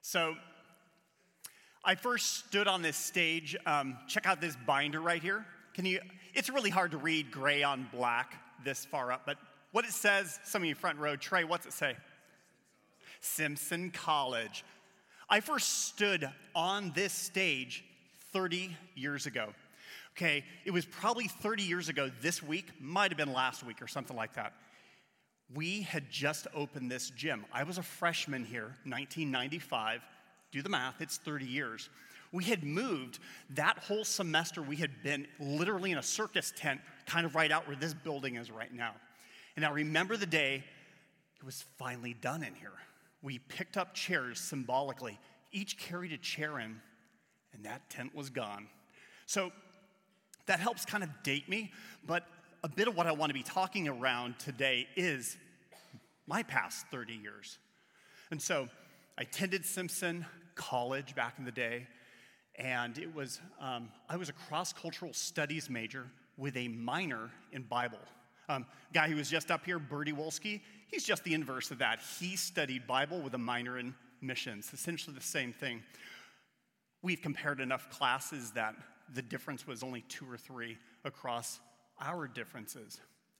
So I first stood on this stage. Check out this binder right here. It's really hard to read gray on black this far up, but what it says, some of you front row, Trey, what's it say? Simpson College. I first stood on this stage 30 years ago. Okay, it was probably 30 years ago this week, might have been last week or something like that. We had just opened this gym. I was a freshman here, 1995. Do the math, it's 30 years. We had moved that whole semester. We had been literally in a circus tent, kind of right out where this building is right now. And I remember the day it was finally done in here. We picked up chairs symbolically. Each carried a chair in, and that tent was gone. So that helps kind of date me, but a bit of what I want to be talking around today is my past 30 years. And so I attended Simpson College back in the day, and I was a cross-cultural studies major with a minor in Bible. Guy who was just up here, Bertie Wolski, he's just the inverse of that. He studied Bible with a minor in missions, essentially the same thing. We've compared enough classes that the difference was only 2 or 3 across our differences.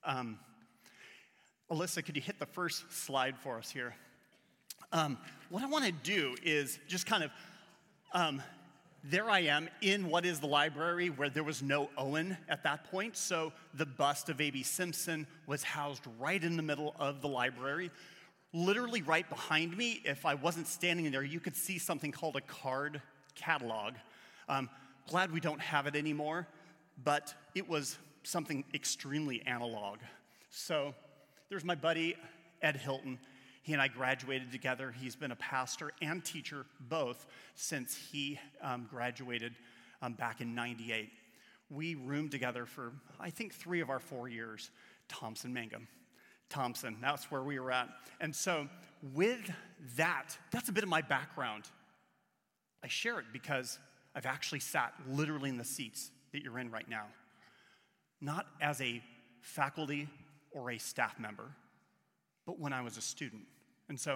Alyssa, could you hit the first slide for us here? What I want to do is just kind of, there I am in what is the library where there was no Owen at that point. So the bust of A.B. Simpson was housed right in the middle of the library. Literally right behind me, if I wasn't standing there, you could see something called a card catalog. Glad we don't have it anymore, but it was something extremely analog. So there's my buddy, Ed Hilton. He and I graduated together. He's been a pastor and teacher both since he graduated back in 98. We roomed together for, I think, 3 of our 4 years. Thompson Mangum. Thompson, that's where we were at. And so with that, that's a bit of my background. I share it because I've actually sat literally in the seats that you're in right now. Not as a faculty or a staff member, but when I was a student. And so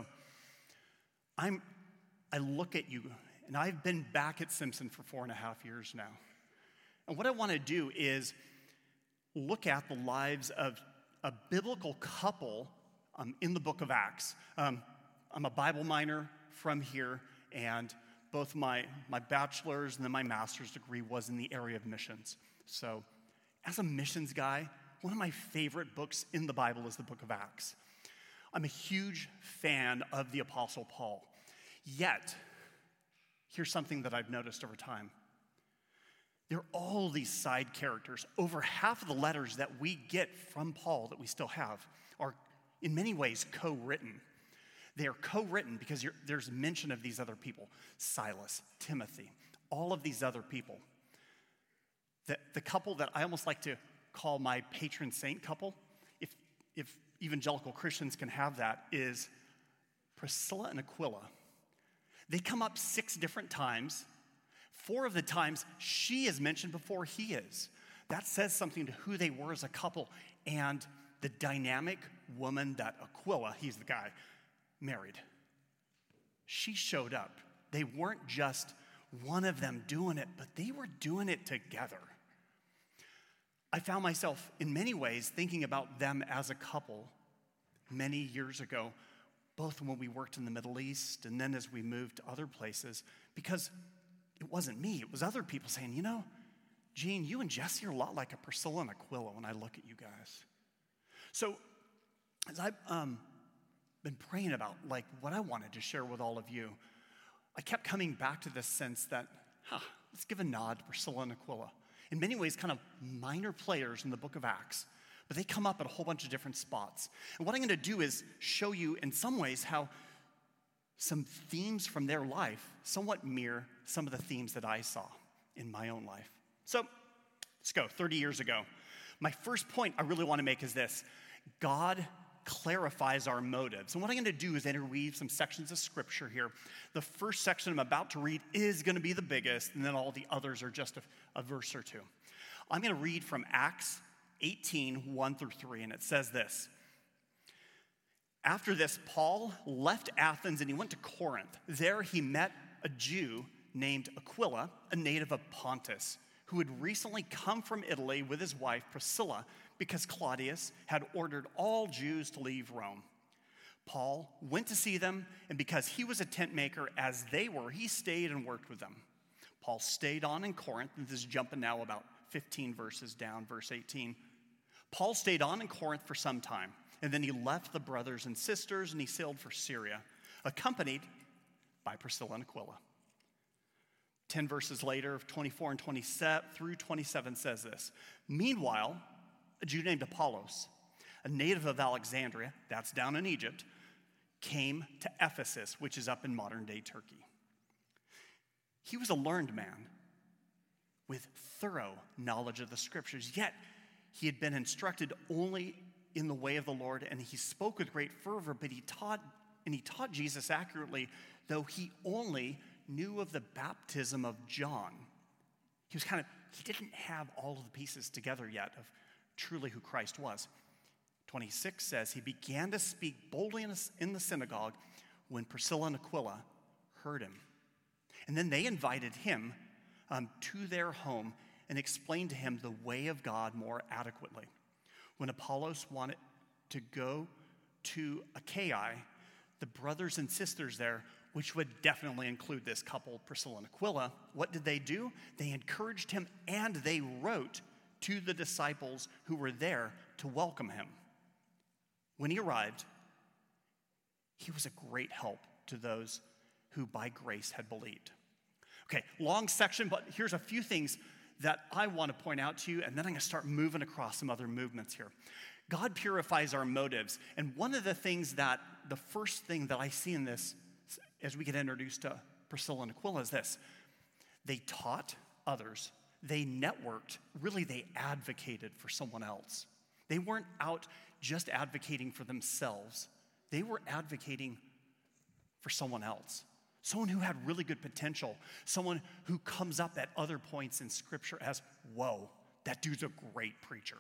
I look at you, and I've been back at Simpson for 4.5 years now. And what I want to do is look at the lives of a biblical couple in the book of Acts. I'm a Bible minor from here, and both my bachelor's and then my master's degree was in the area of missions. So as a missions guy, one of my favorite books in the Bible is the book of Acts. I'm a huge fan of the Apostle Paul. Yet, here's something that I've noticed over time. There are all these side characters. Over half of the letters that we get from Paul that we still have are in many ways co-written. They are co-written because there's mention of these other people. Silas, Timothy, all of these other people. The couple that I almost like to call my patron saint couple, if evangelical Christians can have that, is Priscilla and Aquila. They come up 6 different times. 4 of the times she is mentioned before he is. That says something to who they were as a couple and the dynamic woman that Aquila, he's the guy, married. She showed up. They weren't just one of them doing it, but they were doing it together. I found myself in many ways thinking about them as a couple many years ago, both when we worked in the Middle East and then as we moved to other places, because it wasn't me, it was other people saying, you know, Gene, you and Jesse are a lot like a Priscilla and Aquila when I look at you guys. So as I've been praying about like what I wanted to share with all of you, I kept coming back to this sense that, let's give a nod to Priscilla and Aquila. In many ways, kind of minor players in the book of Acts, but they come up at a whole bunch of different spots. And what I'm going to do is show you in some ways how some themes from their life somewhat mirror some of the themes that I saw in my own life. So let's go, 30 years ago. My first point I really want to make is this: God clarifies our motives. And what I'm going to do is interweave some sections of scripture here. The first section I'm about to read is going to be the biggest, and then all the others are just a verse or 2. I'm going to read from Acts 18, 1 through 3, and it says this: After this, Paul left Athens and he went to Corinth. There he met a Jew named Aquila, a native of Pontus, who had recently come from Italy with his wife Priscilla because Claudius had ordered all Jews to leave Rome. Paul went to see them, and because he was a tent maker as they were, he stayed and worked with them. Paul stayed on in Corinth, and this is jumping now about 15 verses down, verse 18. Paul stayed on in Corinth for some time, and then he left the brothers and sisters, and he sailed for Syria, accompanied by Priscilla and Aquila. 10 verses later, 24 and 27 through 27 says this. Meanwhile, a Jew named Apollos, a native of Alexandria, that's down in Egypt, came to Ephesus, which is up in modern-day Turkey. He was a learned man with thorough knowledge of the scriptures, yet he had been instructed only in the way of the Lord, and he spoke with great fervor, but he taught Jesus accurately, though he only knew of the baptism of John. He didn't have all of the pieces together yet of truly who Christ was. 26 says, he began to speak boldly in the synagogue when Priscilla and Aquila heard him. And then they invited him to their home and explained to him the way of God more adequately. When Apollos wanted to go to Achaia, the brothers and sisters there, which would definitely include this couple, Priscilla and Aquila, what did they do? They encouraged him, and they wrote to the disciples who were there to welcome him. When he arrived, he was a great help to those who by grace had believed. Okay, long section, but here's a few things that I want to point out to you, and then I'm going to start moving across some other movements here. God purifies our motives, and one of the first thing that I see in this as we get introduced to Priscilla and Aquila is this. They taught others. They networked. Really, they advocated for someone else. They weren't out just advocating for themselves. They were advocating for someone else. Someone who had really good potential. Someone who comes up at other points in Scripture as, whoa, that dude's a great preacher.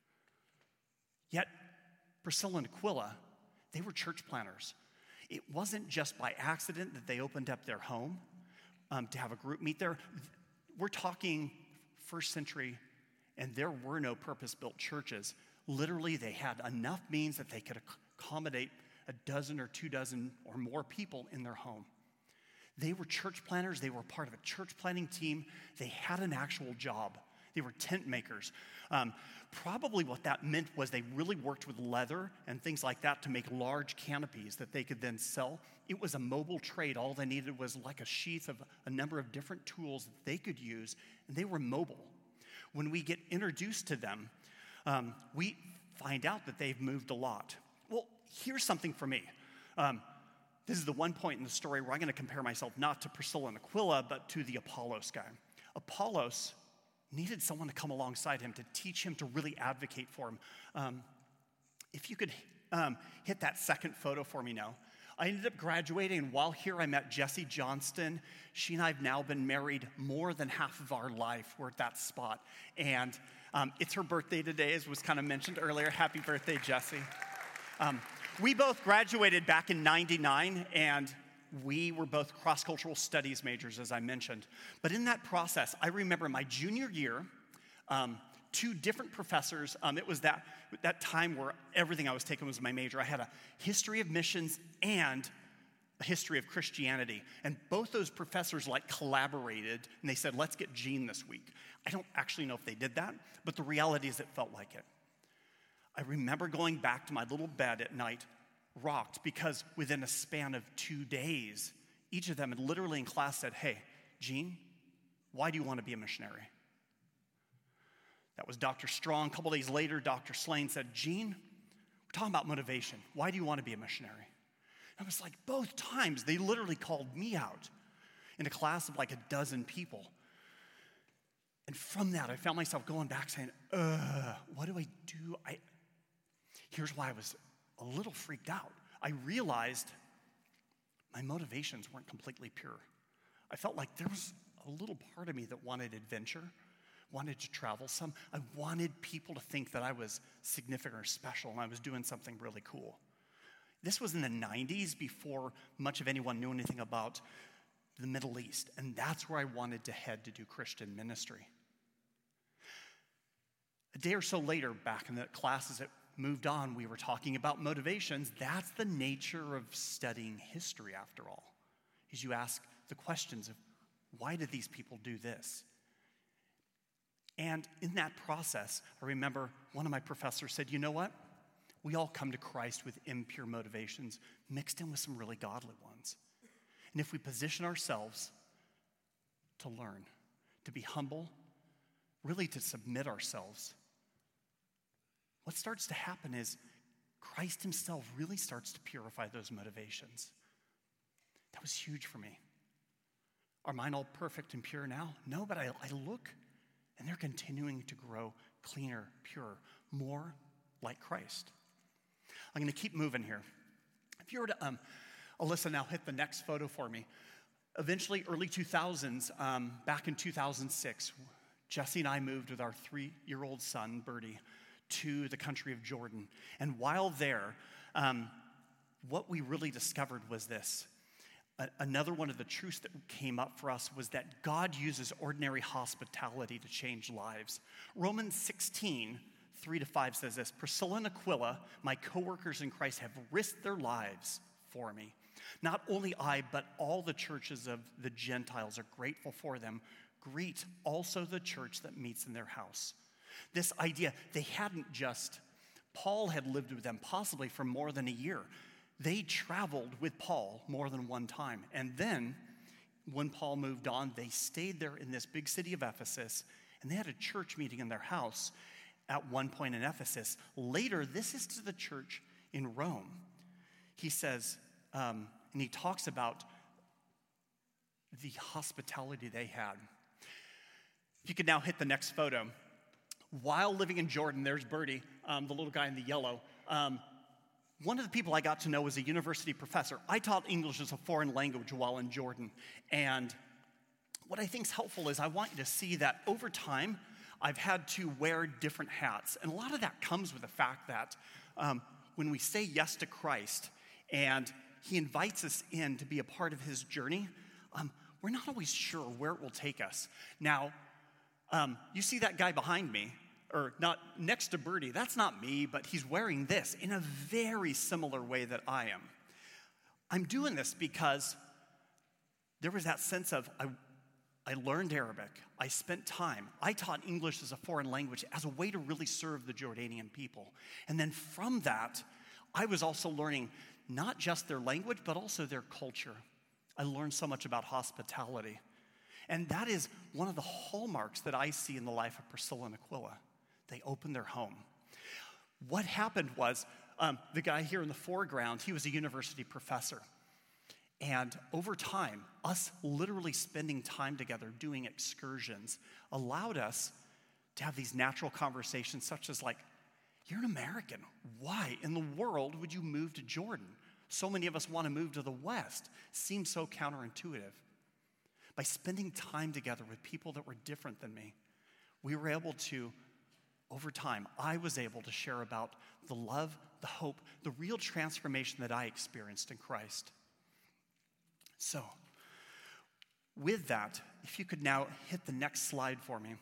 Yet, Priscilla and Aquila, they were church planners. It wasn't just by accident that they opened up their home to have a group meet there. We're talking first century, and there were no purpose-built churches. Literally, they had enough means that they could accommodate a dozen or 2 dozen or more people in their home. They were church planners. They were part of a church planning team. They had an actual job. They were tent makers. Probably what that meant was they really worked with leather and things like that to make large canopies that they could then sell. It was a mobile trade. All they needed was like a sheath of a number of different tools that they could use, and they were mobile. When we get introduced to them, we find out that they've moved a lot. Well, here's something for me. This is the one point in the story where I'm going to compare myself not to Priscilla and Aquila, but to the Apollos guy. Apollos needed someone to come alongside him to teach him, to really advocate for him. If you could hit that second photo for me now. I ended up graduating, and while here I met Jessie Johnston. She and I have now been married more than half of our life. We're at that spot. And it's her birthday today, as was kind of mentioned earlier. Happy birthday, Jessie. We both graduated back in '99, and we were both cross-cultural studies majors, as I mentioned. But in that process, I remember my junior year, 2 different professors. It was that time where everything I was taking was my major. I had a history of missions and a history of Christianity. And both those professors collaborated, and they said, let's get Gene this week. I don't actually know if they did that, but the reality is it felt like it. I remember going back to my little bed at night, rocked, because within a span of 2 days, each of them had literally in class said, hey, Gene, why do you want to be a missionary? That was Dr. Strong. A couple days later, Dr. Slane said, Gene, we're talking about motivation. Why do you want to be a missionary? And I was like, both times, they literally called me out in a class of 12 people. And from that, I found myself going back saying, what do I do? Here's why I was a little freaked out. I realized my motivations weren't completely pure. I felt like there was a little part of me that wanted adventure, wanted to travel some. I wanted people to think that I was significant or special and I was doing something really cool. This was in the 90s before much of anyone knew anything about the Middle East, and that's where I wanted to head to do Christian ministry. A day or so later, back in the classes that moved on, we were talking about motivations. That's the nature of studying history, after all, is you ask the questions of, why did these people do this? And in that process, I remember one of my professors said, you know what? We all come to Christ with impure motivations mixed in with some really godly ones. And if we position ourselves to learn, to be humble, really to submit ourselves, what starts to happen is Christ himself really starts to purify those motivations. That was huge for me. Are mine all perfect and pure now? No, but I look, and they're continuing to grow cleaner, purer, more like Christ. I'm going to keep moving here. If you were to, Alyssa, now hit the next photo for me. Eventually, early 2000s, back in 2006, Jesse and I moved with our 3-year-old son, Bertie, to the country of Jordan. And while there, what we really discovered was this. Another one of the truths that came up for us was that God uses ordinary hospitality to change lives. Romans 16, 3-5 says this, Priscilla and Aquila, my co-workers in Christ, have risked their lives for me. Not only I, but all the churches of the Gentiles are grateful for them. Greet also the church that meets in their house. This idea, Paul had lived with them possibly for more than a year. They traveled with Paul more than one time. And then, when Paul moved on, they stayed there in this big city of Ephesus, and they had a church meeting in their house at one point in Ephesus. Later, this is to the church in Rome. He says, and he talks about the hospitality they had. If you could now hit the next photo. While living in Jordan, there's Bertie, the little guy in the yellow. One of the people I got to know was a university professor. I taught English as a foreign language while in Jordan. And what I think is helpful is I want you to see that over time, I've had to wear different hats. And a lot of that comes with the fact that when we say yes to Christ and he invites us in to be a part of his journey, we're not always sure where it will take us. Now, you see that guy behind me, or not next to Bertie, that's not me, but he's wearing this in a very similar way that I am. I'm doing this because there was that sense of, I learned Arabic, I spent time, I taught English as a foreign language as a way to really serve the Jordanian people. And then from that, I was also learning not just their language, but also their culture. I learned so much about hospitality. And that is one of the hallmarks that I see in the life of Priscilla and Aquila. They opened their home. What happened was, the guy here in the foreground, he was a university professor. And over time, us literally spending time together doing excursions allowed us to have these natural conversations such as like, you're an American. Why in the world would you move to Jordan? So many of us want to move to the West. Seems so counterintuitive. By spending time together with people that were different than me, we were able to, over time, I was able to share about the love, the hope, the real transformation that I experienced in Christ. So, with that, if you could now hit the next slide for me.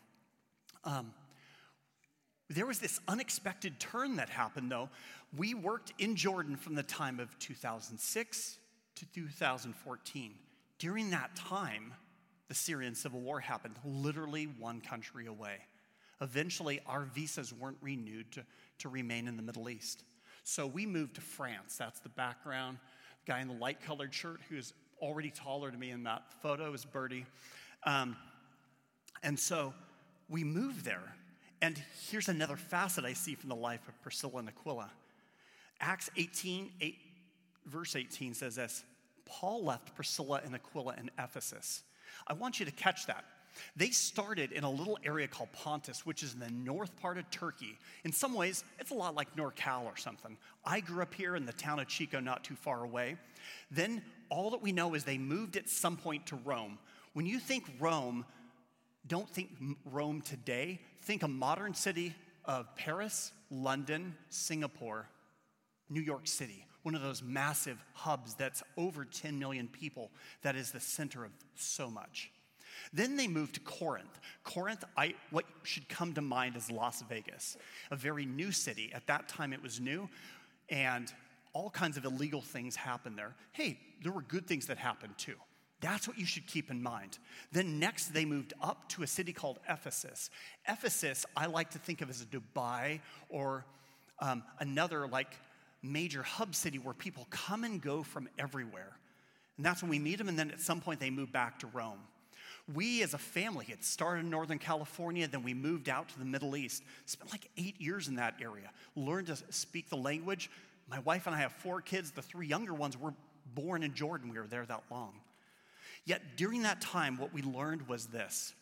There was this unexpected turn that happened, though. We worked in Jordan from the time of 2006 to 2014. During that time, the Syrian civil war happened, literally one country away. Eventually, our visas weren't renewed to remain in the Middle East. So we moved to France. That's the background. The guy in the light-colored shirt who's already taller than me in that photo is Bertie. And so we moved there. And here's another facet I see from the life of Priscilla and Aquila. Acts 18, verse 18 says this, Paul left Priscilla and Aquila in Ephesus. I want you to catch that. They started in a little area called Pontus, which is in the north part of Turkey. In some ways, it's a lot like NorCal or something. I grew up here in the town of Chico, not too far away. Then all that we know is they moved at some point to Rome. When you think Rome, don't think Rome today. Think a modern city of Paris, London, Singapore, New York City. one of those massive hubs that's over 10 million people, that is the center of so much. Then they moved to Corinth. Corinth, what should come to mind is Las Vegas, a very new city. At that time, it was new, and all kinds of illegal things happened there. Hey, there were good things that happened too. That's what you should keep in mind. Then next, they moved up to a city called Ephesus. Ephesus, I like to think of as a Dubai or another like major hub city where people come and go from everywhere. And that's when we meet them, and then at some point they move back to Rome. We as a family had started in Northern California, then we moved out to the Middle East, spent like 8 years in that area, learned to speak the language. My wife and I have 4 kids. The 3 younger ones were born in Jordan. We were there that long. Yet during that time, what we learned was this.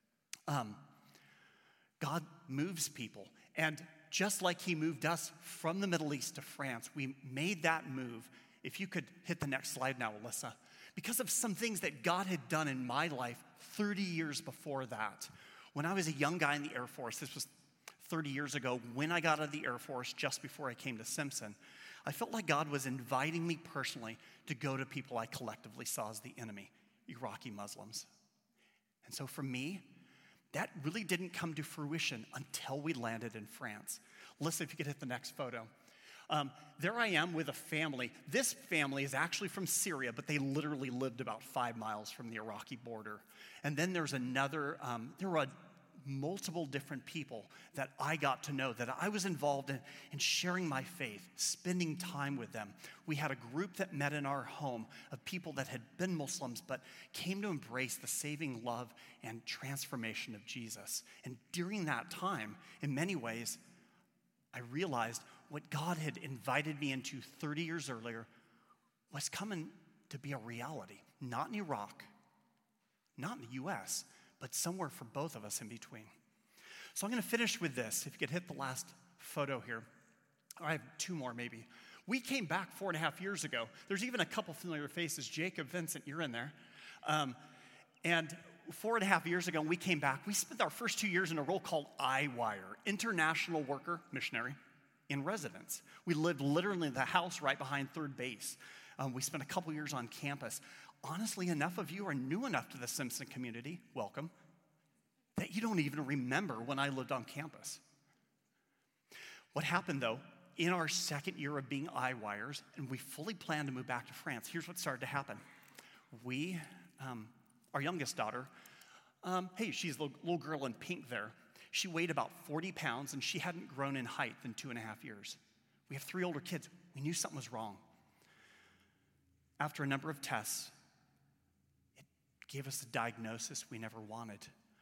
God moves people. And just like he moved us from the Middle East to France, we made that move. If you could hit the next slide now, Alyssa. Because of some things that God had done in my life 30 years before that. When I was a young guy in the Air Force, this was 30 years ago, when I got out of the Air Force, just before I came to Simpson, I felt like God was inviting me personally to go to people I collectively saw as the enemy, Iraqi Muslims. And so for me, that really didn't come to fruition until we landed in France. Listen, if you could hit the next photo. There I am with a family. This family is actually from Syria, but they literally lived about 5 miles from the Iraqi border. And then there's another, there were multiple different people that I got to know, that I was involved in sharing my faith, spending time with them. We had a group that met in our home of people that had been Muslims but came to embrace the saving love and transformation of Jesus. And during that time, in many ways, I realized what God had invited me into 30 years earlier was coming to be a reality. Not in Iraq, not in the U.S., but somewhere for both of us in between. So I'm going to finish with this. If you could hit the last photo here. I have 2 more maybe. We came back 4.5 years ago. There's even a couple familiar faces. Jacob, Vincent, you're in there. And 4.5 years ago, when we came back, we spent our first 2 years in a role called IWire, International Worker Missionary in Residence. We lived literally in the house right behind third base. We spent a couple years on campus. Honestly, enough of you are new enough to the Simpson community, welcome, that you don't even remember when I lived on campus. What happened, though, in our second year of being IWires, and we fully planned to move back to France, here's what started to happen. We, our youngest daughter, hey, she's the little girl in pink there. She weighed about 40 pounds, and she hadn't grown in height in 2.5 years. We have 3 older kids. We knew something was wrong. After a number of tests, it gave us a diagnosis we never wanted.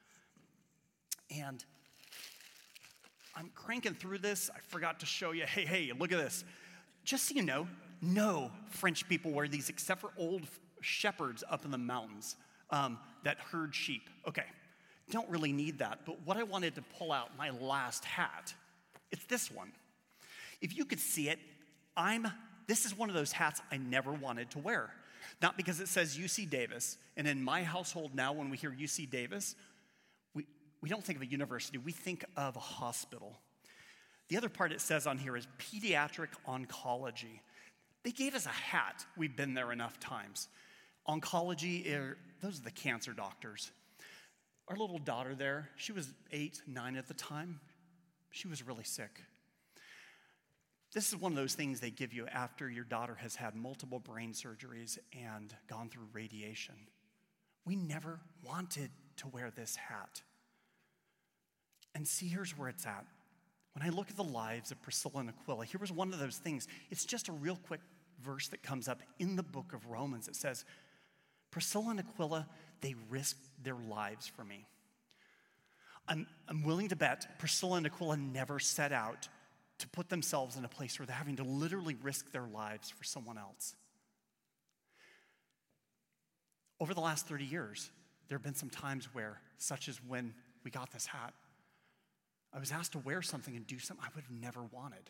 And I'm cranking through this. I forgot to show you. Hey, look at this. Just so you know, no French people wear these except for old shepherds up in the mountains that herd sheep. Okay, don't really need that. But what I wanted to pull out, my last hat, it's this one. If you could see it, this is one of those hats I never wanted to wear. Not because it says UC Davis, and in my household now, when we hear UC Davis, we don't think of a university, we think of a hospital. The other part it says on here is pediatric oncology. They gave us a hat. We've been there enough times. Oncology, those are the cancer doctors. Our little daughter there, she was 8, 9 at the time. She was really sick. This is one of those things they give you after your daughter has had multiple brain surgeries and gone through radiation. We never wanted to wear this hat. And see, here's where it's at. When I look at the lives of Priscilla and Aquila, here was one of those things. It's just a real quick verse that comes up in the book of Romans. It says, Priscilla and Aquila, they risked their lives for me. I'm willing to bet Priscilla and Aquila never set out to put themselves in a place where they're having to literally risk their lives for someone else. Over the last 30 years, there have been some times where, such as when we got this hat, I was asked to wear something and do something I would have never wanted.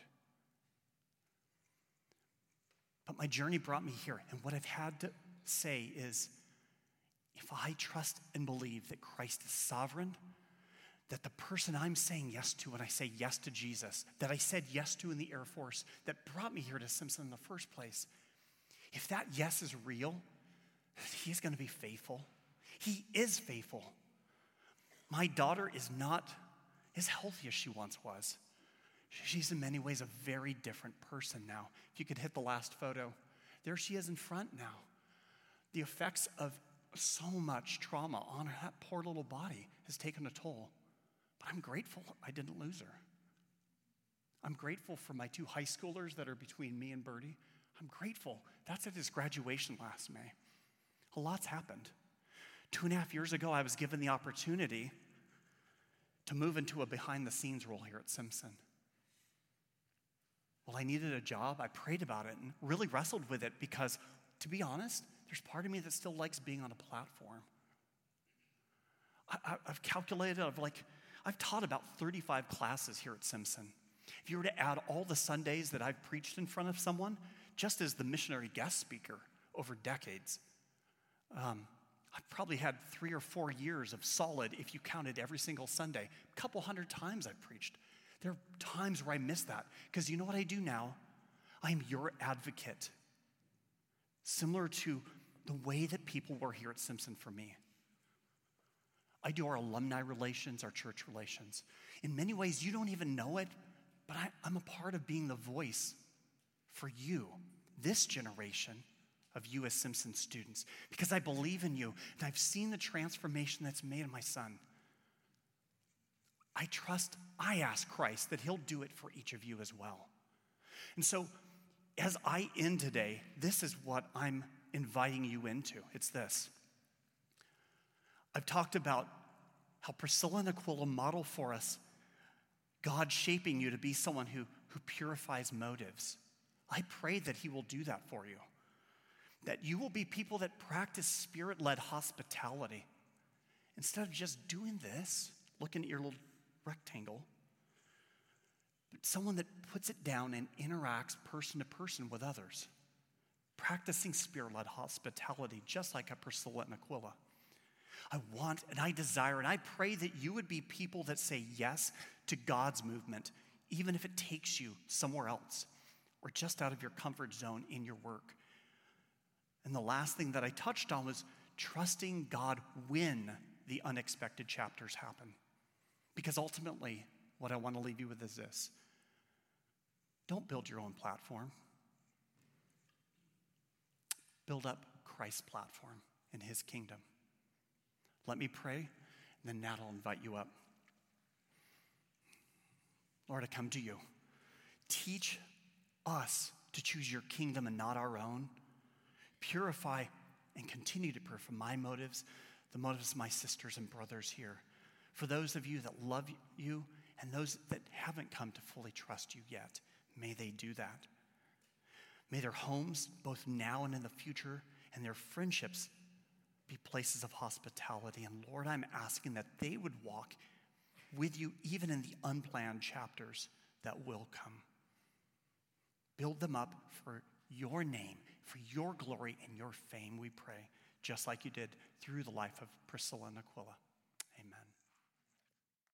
But my journey brought me here, and what I've had to say is, if I trust and believe that Christ is sovereign, that the person I'm saying yes to when I say yes to Jesus, that I said yes to in the Air Force, that brought me here to Simpson in the first place, if that yes is real, he's going to be faithful. He is faithful. My daughter is not as healthy as she once was. She's in many ways a very different person now. If you could hit the last photo, there she is in front now. The effects of so much trauma on that poor little body has taken a toll. But I'm grateful I didn't lose her. I'm grateful for my 2 high schoolers that are between me and Birdie. I'm grateful. That's at his graduation last May. A lot's happened. 2.5 years ago, I was given the opportunity to move into a behind-the-scenes role here at Simpson. Well, I needed a job. I prayed about it and really wrestled with it because, to be honest, there's part of me that still likes being on a platform. I've calculated, I've taught about 35 classes here at Simpson. If you were to add all the Sundays that I've preached in front of someone, just as the missionary guest speaker over decades, I've probably had 3 or 4 years of solid, if you counted every single Sunday. A couple hundred times I've preached. There are times where I miss that, because you know what I do now? I'm your advocate. Similar to the way that people were here at Simpson for me. I do our alumni relations, our church relations. In many ways, you don't even know it, but I'm a part of being the voice for you, this generation of you as Simpson students, because I believe in you, and I've seen the transformation that's made in my son. I ask Christ that he'll do it for each of you as well. And so, as I end today, this is what I'm inviting you into. It's this. I've talked about how Priscilla and Aquila model for us God shaping you to be someone who purifies motives. I pray that he will do that for you. That you will be people that practice spirit-led hospitality. Instead of just doing this, looking at your little rectangle, but someone that puts it down and interacts person to person with others. Practicing spirit-led hospitality, just like a Priscilla and Aquila. I want and I desire and I pray that you would be people that say yes to God's movement, even if it takes you somewhere else or just out of your comfort zone in your work. And the last thing that I touched on was trusting God when the unexpected chapters happen. Because ultimately, what I want to leave you with is this. Don't build your own platform. Build up Christ's platform in his kingdom. Let me pray, and then Nat will invite you up. Lord, I come to you. Teach us to choose your kingdom and not our own. Purify and continue to purify my motives, the motives of my sisters and brothers here. For those of you that love you and those that haven't come to fully trust you yet, may they do that. May their homes, both now and in the future, and their friendships be places of hospitality. And Lord, I'm asking that they would walk with you even in the unplanned chapters that will come. Build them up for your name, for your glory and your fame, we pray, just like you did through the life of Priscilla and Aquila.